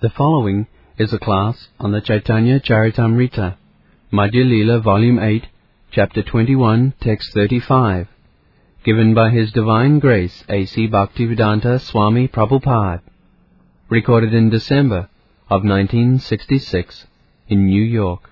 The following is a class on the Chaitanya Charitamrita, Madhya Leela, Volume 8, Chapter 21, Text 35, given by His Divine Grace A.C. Bhaktivedanta Swami Prabhupada, recorded in December of 1966 in New York.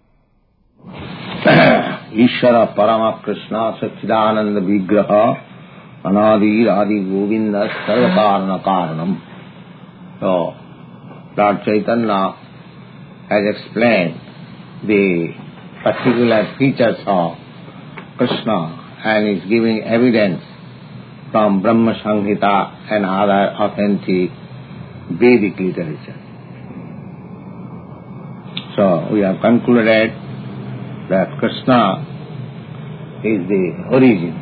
Ishvara Parama Krishna Satchidananda Vigraha Anadi Adi Govinda Sarvakarana Karanam. So, Lord Chaitanya has explained the particular features of Krishna and is giving evidence from Brahma Samhita and other authentic Vedic literature. So, we have concluded that Krishna is the origin.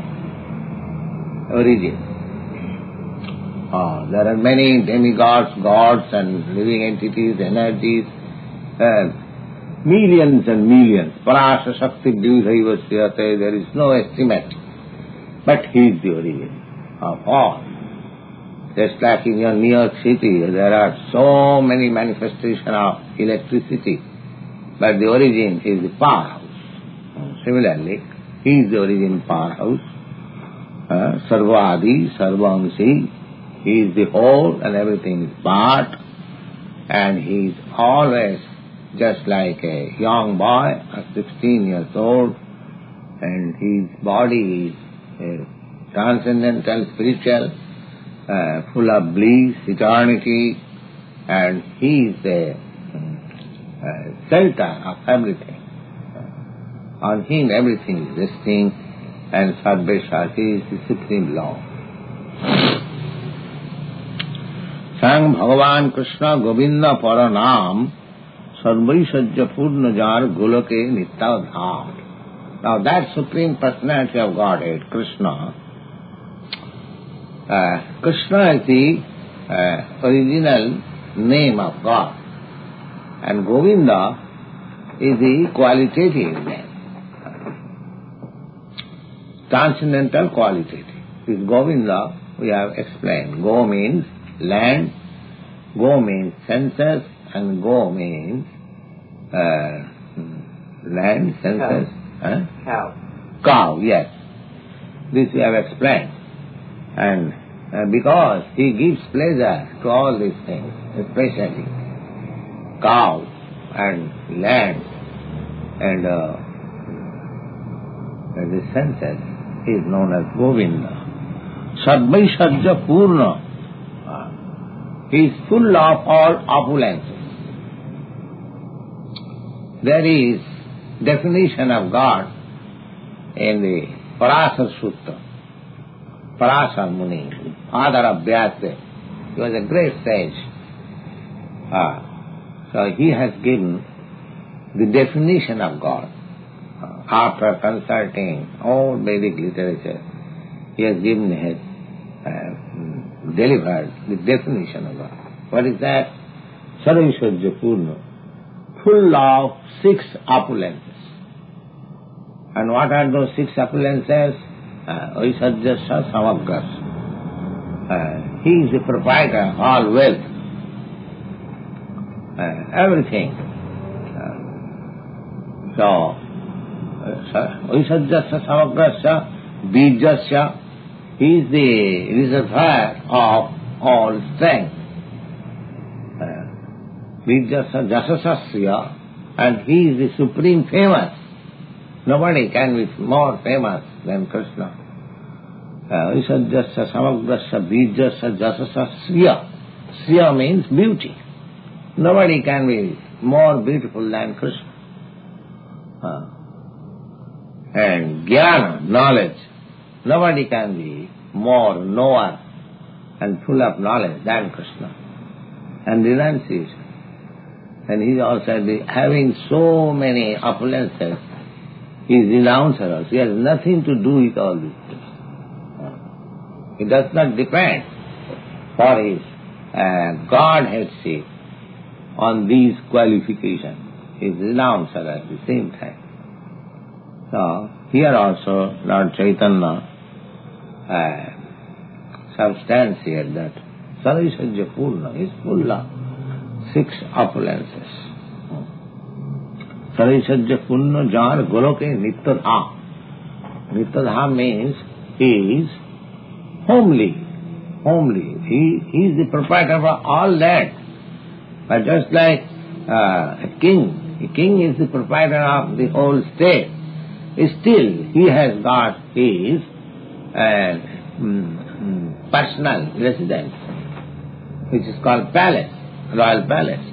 There are many demigods, gods and living entities, energies, millions and millions. Parasa Shakti Divdhaiva Sriyate, there is no estimate. But He is the origin of all. Just like in your New York City, there are so many manifestations of electricity, but the origin is the powerhouse. Similarly, He is the origin powerhouse. Sarvadi, Sarvamsi, He is the whole and everything is part, and He is always just like a young boy, 16 years old, and His body is transcendental, spiritual, full of bliss, eternity, and He is the shelter of everything. On Him everything is resting, and Sarveshwar, He is the supreme law. Sang Bhagavan Krishna Govinda Paranam Sarvaisajya Purna Jar Golake Nittadham. Now that Supreme Personality of Godhead, Krishna, Krishna is the original name of God, and Govinda is the qualitative name. Transcendental qualitative. With Govinda, we have explained. Go means land, Go means senses, and Go means land, senses, cow, yes. This we have explained. And because He gives pleasure to all these things, especially cow and land and the senses, He is known as Govinda. Sarvaisajya Purna. He is full of all opulences. There is definition of God in the Parasar Sutta. Parasar Muni, father of Vyasa, he was a great sage. So he has given the definition of God. After consulting all Vedic literature, he has given his delivered the definition of God. What is that? Sarvaisajya Purna, full of 6 opulences. And what are those 6 opulences? Aisajyasya Samagras. He is the proprietor of all wealth, everything. So, Aisajyasya Samagrasya Bijasya, He is the reservoir of all strength. Bijasya Jasasasya, and He is the supreme famous. Nobody can be more famous than Krishna. Aisajyasya Samagrasya Bijasya Jasasasya. Sriya means beauty. Nobody can be more beautiful than Krishna. And Jnana, knowledge. Nobody can be more knower and full of knowledge than Krishna. And renunciation. And he is also having so many opulences. He is renouncer also. He has nothing to do with all these things. He does not depend for his Godheadship on these qualifications. He is renouncer at the same time. So, here also Lord Chaitanya substantiate that Sarvaisajya Purna is full of 6 opulences. Sarisajya punna jan goloke nityadha. Nityadha means he is homely. He is the proprietor of all land. But just like a king is the proprietor of the whole state, still he has got his personal residence, which is called palace, royal palace.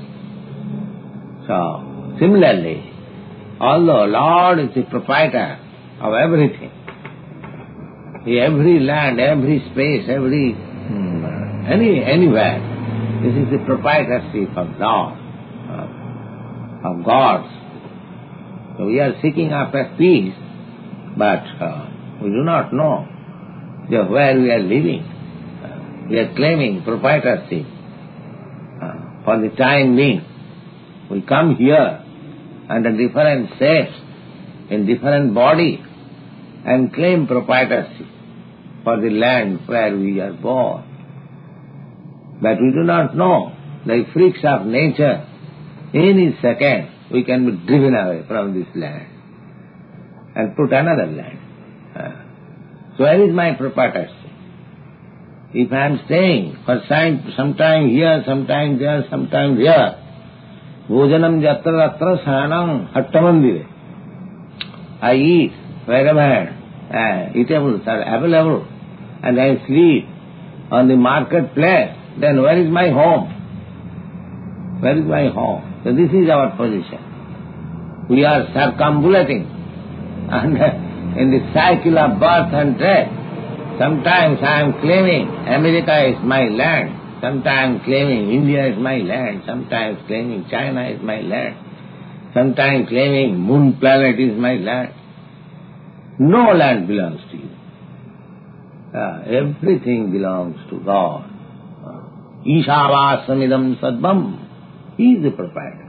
So, similarly, although Lord is the proprietor of everything, every land, every space, anywhere, this is the proprietorship of Lord, of gods. So we are seeking after peace, but we do not know where we are living. We are claiming proprietorship for the time being. We come here under different shapes, in different body, and claim proprietorship for the land where we are born. But we do not know the freaks of nature. Any second we can be driven away from this land and put another land. So where is my proprietorship? If I am staying for some time here, sometime there, sometime there, bhojanam yatra tatra sayanam hattamandire. I eat wherever eatables are available, and I sleep on the marketplace, then where is my home? Where is my home? So this is our position. We are circumambulating and in the cycle of birth and death. Sometimes I am claiming America is my land, sometimes claiming India is my land, sometimes claiming China is my land, sometimes claiming moon planet is my land. No land belongs to you. Everything belongs to God. Ishavāsamidam sadvam. He is the proprietor.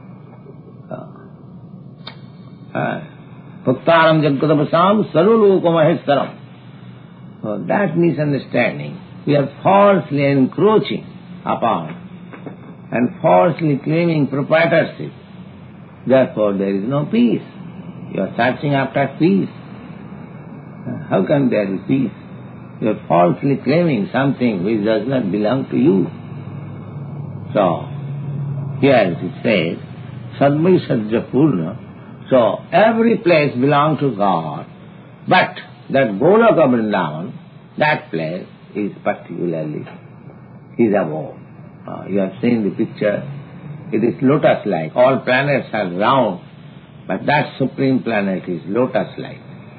Bhaktāram jagadabasam sarvalokamaheshwaram. So that misunderstanding, we are falsely encroaching upon and falsely claiming proprietorship. Therefore there is no peace. You are searching after peace. How can there be peace? You are falsely claiming something which does not belong to you. So, here it says, Sadmai Sajja Purna. So, every place belongs to God, but that Goloka Vrindavan, that place is particularly, is above. You have seen the picture. It is lotus-like. All planets are round, but that supreme planet is lotus-like.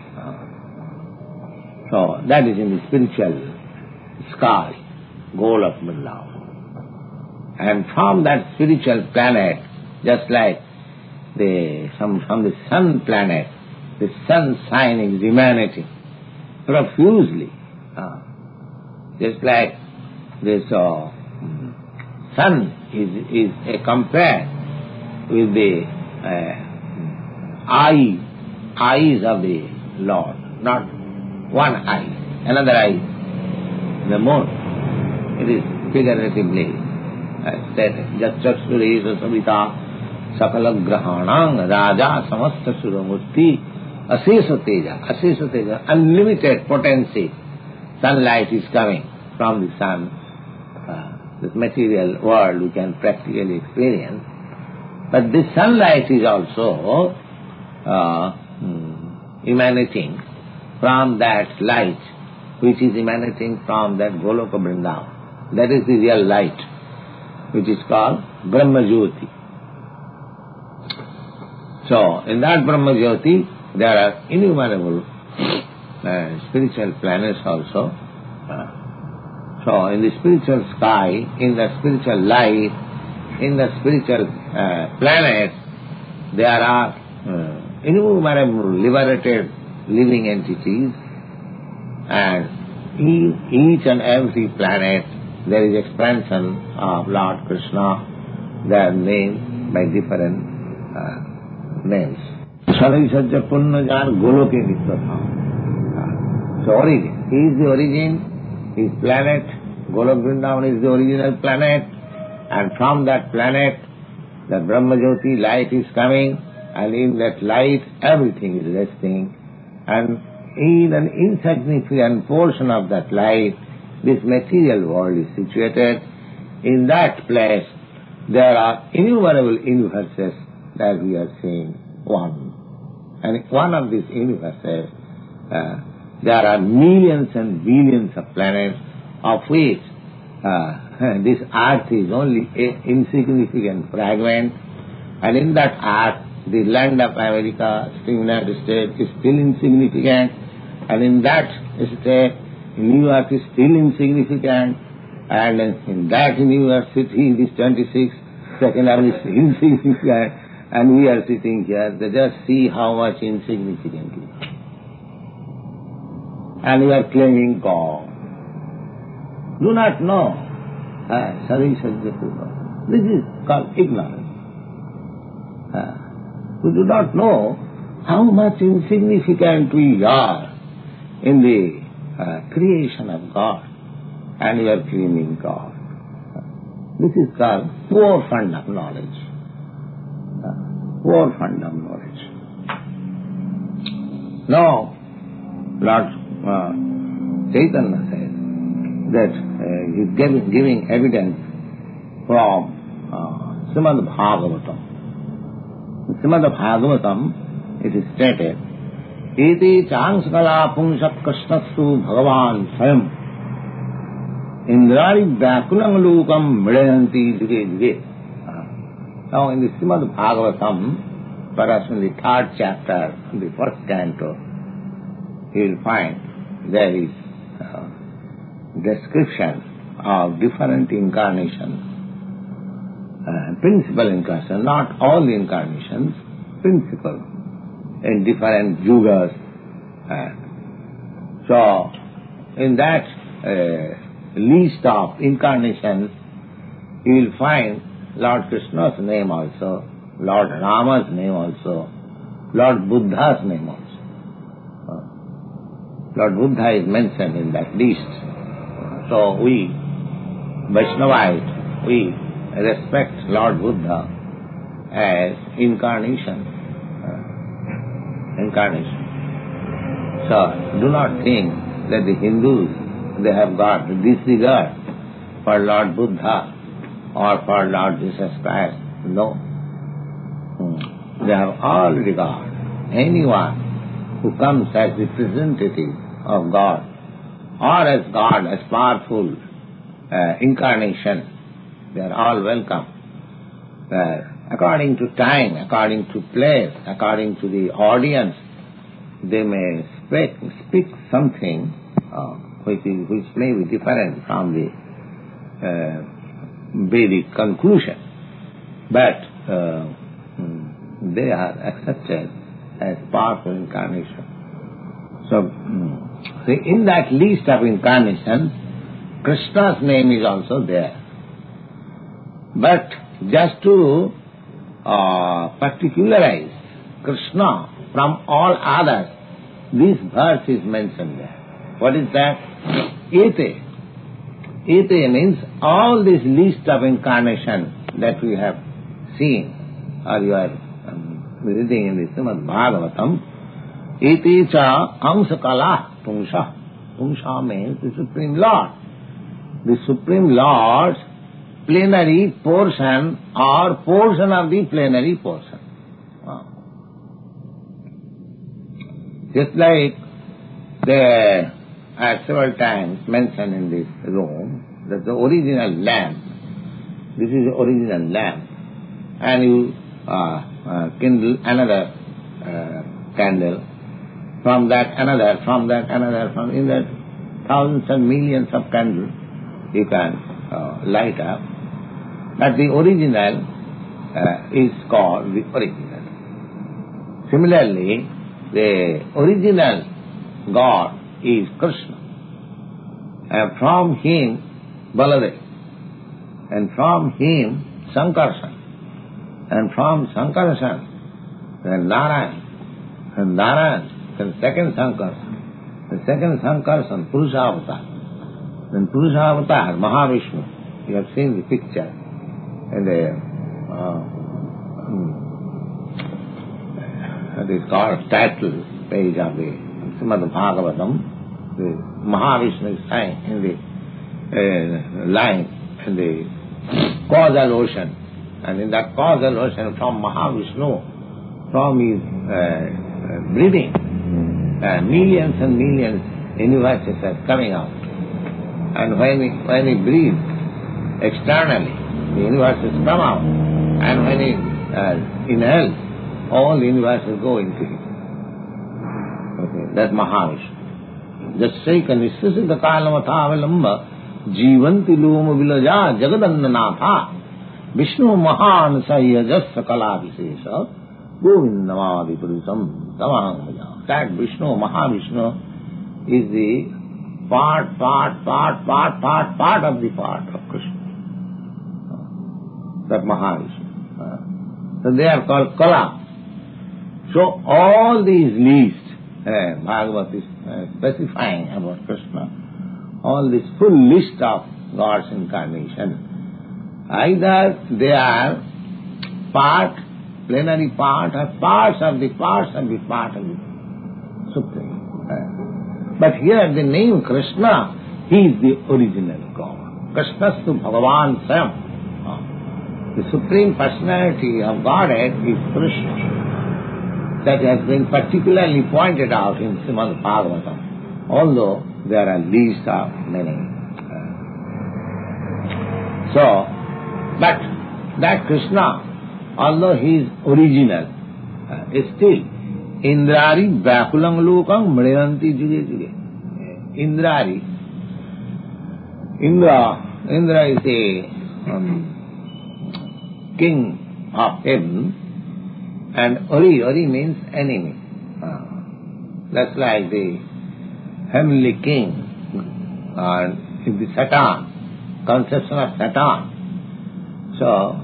So, that is in the spiritual sky, Golok Vrindavan. And from that spiritual planet, just like from the sun planet, the sun shining emanating profusely. Just like this sun is compared with the eyes of the Lord, not one eye, another eye, the moon. It is figuratively said, Jachakshuri Savita Sakala Grahanang Raja Samasta Suramurti Asesa Teja, unlimited potency. Sunlight is coming from the sun. This material world we can practically experience. But this sunlight is also emanating from that light which is emanating from that Goloka Vrindavan. That is the real light, which is called Brahma Jyoti. So, in that Brahma Jyoti, there are innumerable spiritual planets also. So, in the spiritual sky, in the spiritual light, in the spiritual planets, there are innumerable liberated living entities, and each and every planet there is expansion of Lord Krishna. They are named by different names. Sarai Sajja Punna Jan Goloke Nityadha. So origin. He is the origin, his planet, Golok Vrindavan is the original planet, And from that planet, the Brahmajyoti light is coming, and in that light everything is resting. And in an insignificant portion of that light, this material world is situated. In that place, there are innumerable universes that we are seeing one. And one of these universes, there are millions and billions of planets, of which this earth is only an insignificant fragment. And in that earth, the land of America, United States, is still insignificant. And in that state, New York is still insignificant. And in that university, this 26th second is insignificant. And we are sitting here, they just see how much insignificant it is. And we are claiming God. Do not know. This is called ignorance. We do not know how much insignificant we are in the creation of God. And we are claiming God. This is called poor fund of knowledge. Poor fund of knowledge. Now, Lord Chaitanya says that he is giving evidence from Srimad Bhagavatam. In Srimad Bhagavatam, it is stated, Iti changsakala pungshat krishnastu bhagavan swayam indrani vyakulam lokam mridanti juge juge. Now in the Srimad Bhagavatam, perhaps in the 3rd chapter, the 1st canto, you will find there is description of different incarnations, principal incarnations, not all the incarnations, principal, in different yugas. So, in that list of incarnations, you will find Lord Krishna's name also, Lord Rama's name also, Lord Buddha's name also. Lord Buddha is mentioned in that list. So we, Vaishnavite, we respect Lord Buddha as incarnation. So do not think that the Hindus, they have got disregard for Lord Buddha or for Lord Jesus Christ. No. They have all regard. Anyone who comes as representative of God or as God, as powerful incarnation, they are all welcome. According to time, according to place, according to the audience, they may speak something which may be different from the Vedic conclusion, but they are accepted as powerful incarnation. So, see, in that list of incarnations, Krishna's name is also there. But just to particularize Krishna from all others, this verse is mentioned there. What is that? Ete. Ete means all this list of incarnation that we have seen, or you are reading in the Srimad Bhagavatam. Ete cha amsakala pungsha. Pungsha means the Supreme Lord. The Supreme Lord's plenary portion or portion of the plenary portion. Just like there are several times mentioned in this room that the original lamp, this is the original lamp, and you kindle another candle, from that another, from in that thousands and millions of candles you can light up. But the original is called the original. Similarly, the original God is Krishna. And from him, Baladev. And from him, Sankarsana. And from Sankarsana, then Narayan. And Narayan, then second Sankarsana. The second Sankarsana, Purusha Avatar. Then Purusha Avatar, Mahavishnu. You have seen the picture. it is called title page of the Srimad Bhagavatam. The Mahavishnu is saying in the line in the causal ocean, and in that causal ocean from Mahavishnu, from his breathing, millions and millions universes are coming out. And when he breathes externally, the universes come out, and when he inhales, all the universes go into him. Okay, that's Mahavishnu. Jassai kanishasita kalamathavalamba jivanti loma vilaja jagadannanatha Vishnu mahan sayajassa kala visesha govindamadi purusam tamaham bhaja. That Vishnu, Mahavishnu, is the part of the part of Krishna. That Mahavishnu. So they are called Kala. So all these lists, Bhagavad is specifying about Krishna, all this full list of God's incarnation, either they are part, plenary part, or parts of the Supreme. But here the name Krishna, he is the original God. Krishnastu Bhagavan Swayam. The Supreme Personality of Godhead is Krishna. That has been particularly pointed out in Srimad Bhagavatam, although there are lists of many. But that Krishna, although he is original, is still Indrari Vyakulang Lokam Mriyanti Juge Juge. Indrari. Indra is a king of heaven, and Ori means enemy. That's like the heavenly king, and the Satan, conception of Satan. So,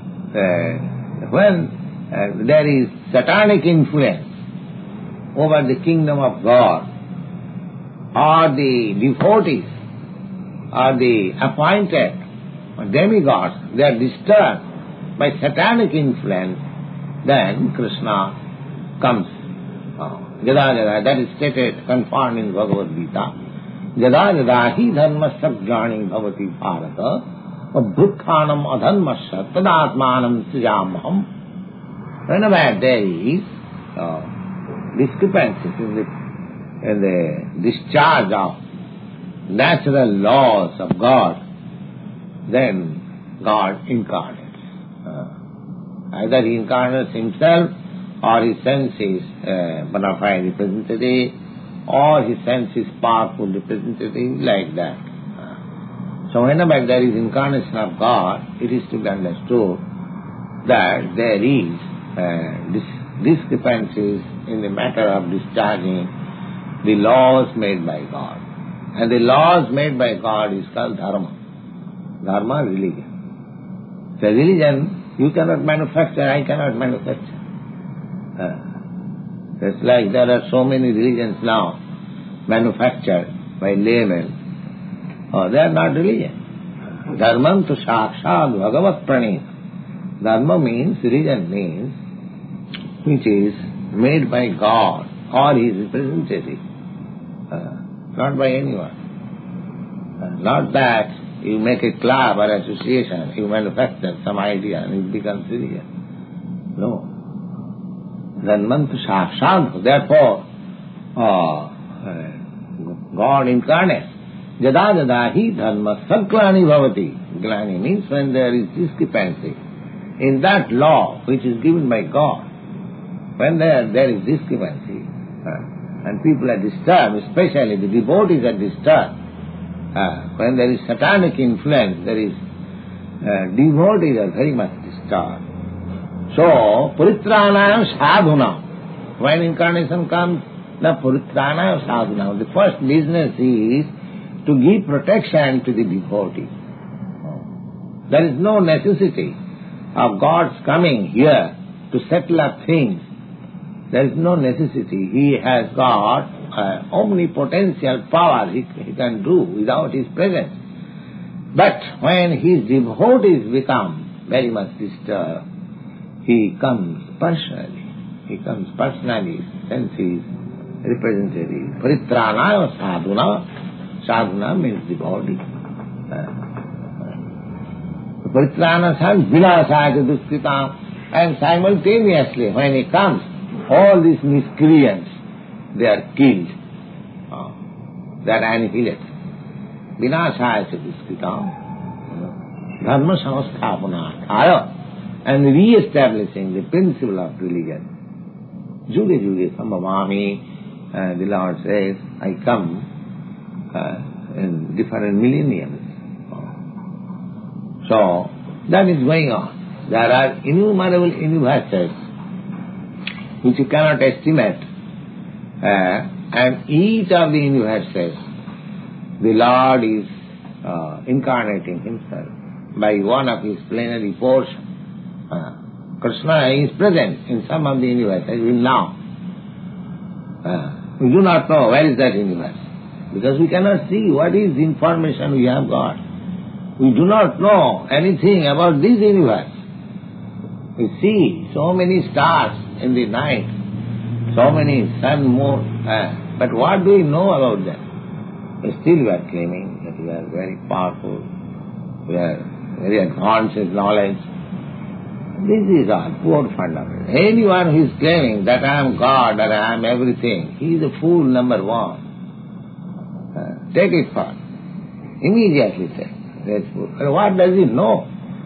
when there is satanic influence over the kingdom of God, or the devotees, or the appointed demigods, they are disturbed by satanic influence, then Krishna comes. Jada, that is stated, confirmed in Bhagavad Gita. Jada jada hi dharmasya jnani bhavati bharata abhuthanam adharmasya tadatmanam srijamaham. Whenever there is discrepancies in the discharge of natural laws of God, then God incarnates. Either he incarnates himself, or he sends his bona fide representative, or he sends his powerful representative, like that. So whenever there is incarnation of God, it is to be understood that there is discrepancies in the matter of discharging the laws made by God. And the laws made by God is called dharma. Dharma, religion. So religion, you cannot manufacture, I cannot manufacture. It's like there are so many religions now manufactured by laymen. They are not religion. Dharmam tu sakshat bhagavat pranit. Dharma means, religion means, which is made by God or his representative, not by anyone. Not that you make a club or association, you manufacture some idea and it becomes religion. No. Dharmam tu sakshat. Therefore, God incarnates. Jada jada hi dharma saklani bhavati. Glani means when there is discrepancy in that law which is given by God. When there is discrepancy, and people are disturbed, especially the devotees are disturbed, when there is satanic influence, there is devotees are very much disturbed. So, Puritranayam sadhuna. When incarnation comes, the Puritranayam sadhuna. The first business is to give protection to the devotee. There is no necessity of God's coming here to settle up things. There is no necessity. He has got omnipotential power. He can do without his presence. But when his devotees become very much disturbed, he comes personally. Since he is representative. Paritranaya sadhuna. Sadhuna means the body. Paritrana says vinasaya duskritam. And simultaneously, when he comes, all these miscreants, they are killed. They are annihilated. Vinasaya duskritam. Dharma samasthapanataya. And re-establishing the principle of religion. Juge juge sambhavami. The Lord says, I come in different millenniums. So, that is going on. There are innumerable universes which you cannot estimate. And each of the universes, the Lord is incarnating Himself by one of His plenary portions. Krishna is present in some of the universes even now. We do not know where is that universe, because we cannot see what is the information we have got. We do not know anything about this universe. We see so many stars in the night, so many sun, moon, but what do we know about them? Still we are claiming that we are very powerful, we are very advanced in knowledge. This is our poor fundamental. Anyone who is claiming that I am God, that I am everything, he is a fool number one. Take it first. Immediately say, that's fool. But what does he know?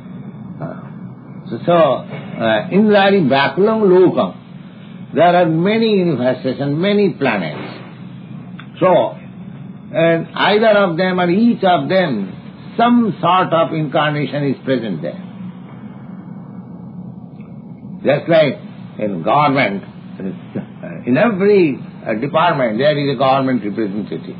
Indradi Vakulam Lokam. There are many universes and many planets. So, and either of them or each of them, some sort of incarnation is present there. Just like in government, in every department there is a government representative.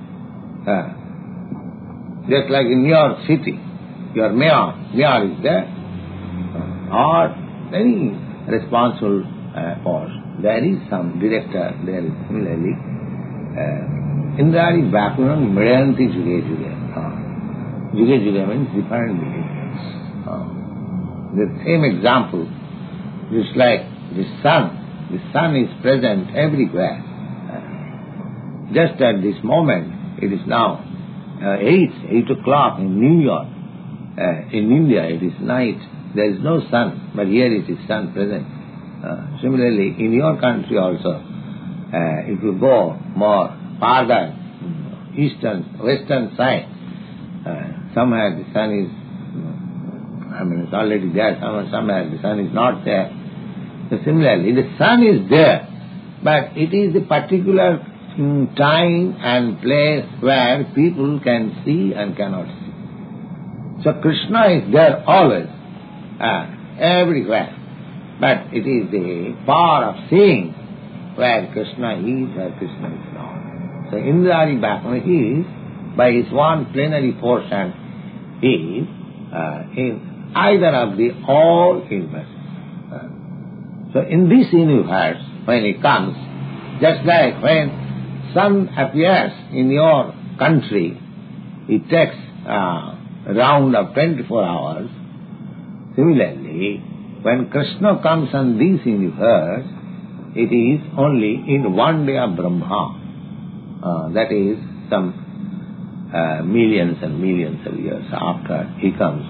Just like in your city, your mayor is there, or any responsible post. There is some director, there is similarly. Indradi Vakulam Mriyanti Juge Juge. Juge Juge means different beings. The same example, just like the sun is present everywhere. Just at this moment, it is now 8 o'clock in New York. In India it is night, there is no sun, but here it is sun present. Similarly, in your country also, if you go more farther, western side, somewhere the sun is, it's already there, somewhere the sun is not there. So similarly, the sun is there, but it is the particular time and place where people can see and cannot see. So Krishna is there always, everywhere. But it is the power of seeing where Krishna is, where Krishna is not. So Indradi Vakulam is, by his one plenary portion, is in either of the all universes. So in this universe, when he comes, just like when sun appears in your country, it takes a round of 24 hours. Similarly, when Krishna comes on this universe, it is only in one day of Brahma. That is some millions and millions of years after he comes.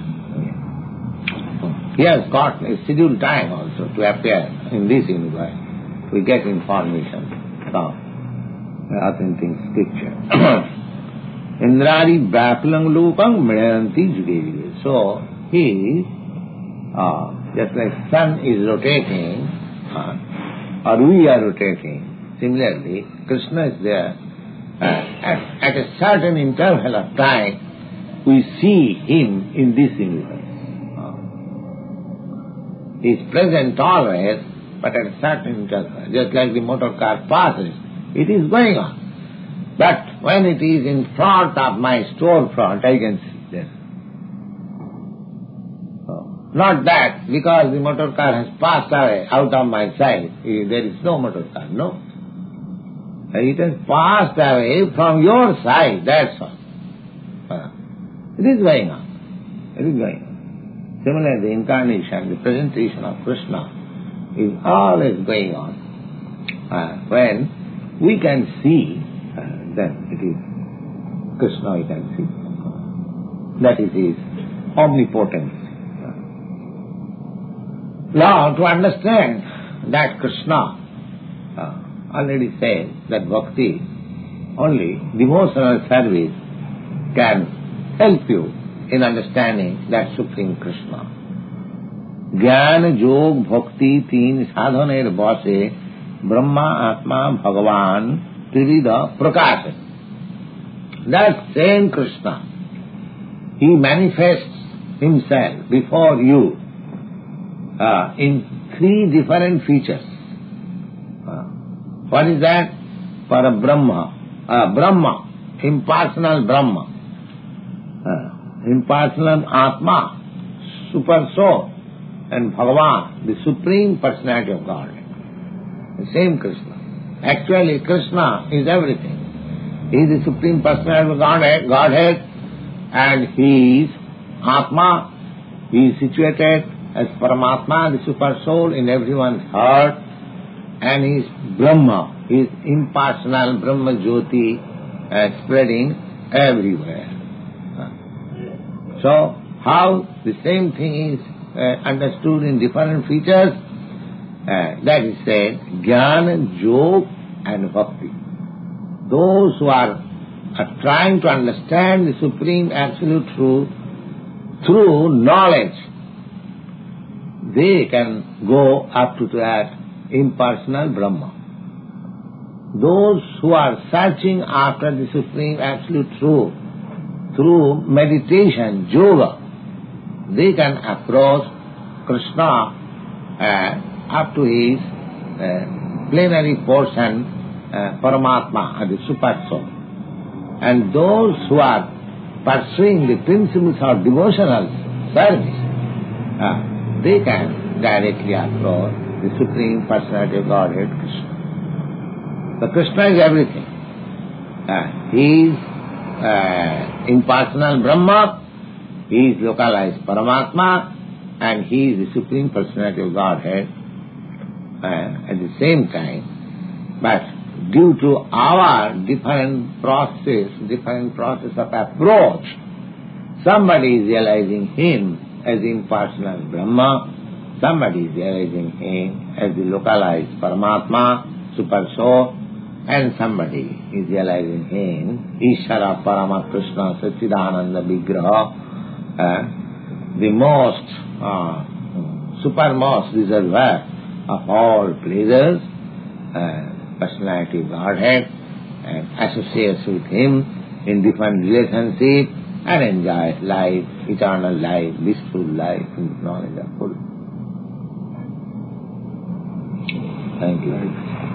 He has got a scheduled time also to appear in this universe. We get information from authentic scripture. Indradi Vakulam Lokam Mriyanti Juge Juge. So he is, just like sun is rotating, or we are rotating, similarly Krishna is there. At a certain interval of time, we see him in this universe. He is present always, but at a certain interval. Just like the motor car passes, it is going on. But when it is in front of my storefront, I can see this. Not that, because the motor car has passed away out of my sight, there is no motor car, no. It has passed away from your side, that's all. It is going on. It is going on. Similarly, the incarnation, the presentation of Krishna is always going on. When we can see, then it is Krishna we can see. That is his omnipotence. Now, to understand that Krishna, already said that bhakti, only devotional service can help you in understanding that Supreme Krishna. Jnana, Yog, Bhakti, तीन साधनेर बसे Brahma, Atma, Bhagavan, Trivida, Prakasha. That same Krishna, he manifests himself before you in three different features. What is that? For a Brahma, Brahma, impersonal Brahma, impersonal Atma, super soul, and Bhagavan, the Supreme Personality of Godhead. The same Krishna. Actually, Krishna is everything. He is the Supreme Personality of Godhead, and he is Atma. He is situated as Paramatma, the Super Soul, in everyone's heart, and he is Brahma. He is impersonal Brahma Jyoti spreading everywhere. So, how the same thing is understood in different features? That is said, Jnana, Yog and Bhakti. Those who are trying to understand the Supreme Absolute Truth through knowledge, they can go up to that impersonal Brahma. Those who are searching after the Supreme Absolute Truth through meditation, yoga, they can approach Krishna up to his plenary portion, Paramatma, or the Super Soul. And those who are pursuing the principles of devotional service, they can directly approach the Supreme Personality of Godhead, Krishna. So Krishna is everything. He is impersonal Brahma, he is localized Paramatma, and he is the Supreme Personality of Godhead at the same time. But due to our different process of approach, somebody is realizing him as impersonal Brahma, somebody is realizing him as the localized Paramatma, Super Soul, and somebody is realizing him, Ishara Parama Krishna Satchidananda Vigraha, the most, supermost reservoir of all pleasures, personality of Godhead, and associates with him in different relationships and enjoys life, eternal life, blissful life in the knowledge of Buddha. Thank you.